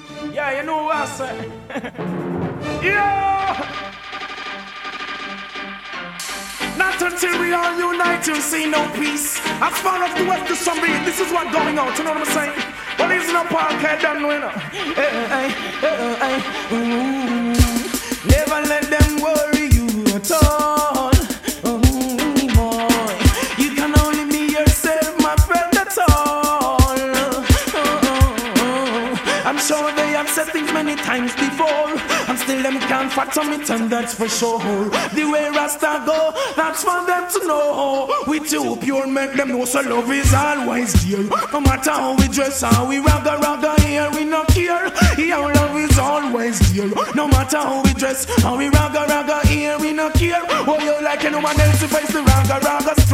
Yeah, you know what I say. Yeah. Not until we all unite, you'll see no peace. As far as the west is from me, this is what's going on. You know what I'm saying? Well, it's not Parkhead, don't know, you know. Never let them worry you at all. Boy, you can only be yourself, my friend, that's all. I'm sure they have said things many times before, and still them can't fathom it, and that's for sure. The way Rasta go, that's for them to know. We too pure make them know, so love is always dear. No matter how we dress, how we ragga here, we no care. Yeah, love is always dear. No matter how we dress, how we ragga here, we no care. Oh, you like anyone else to face the ragga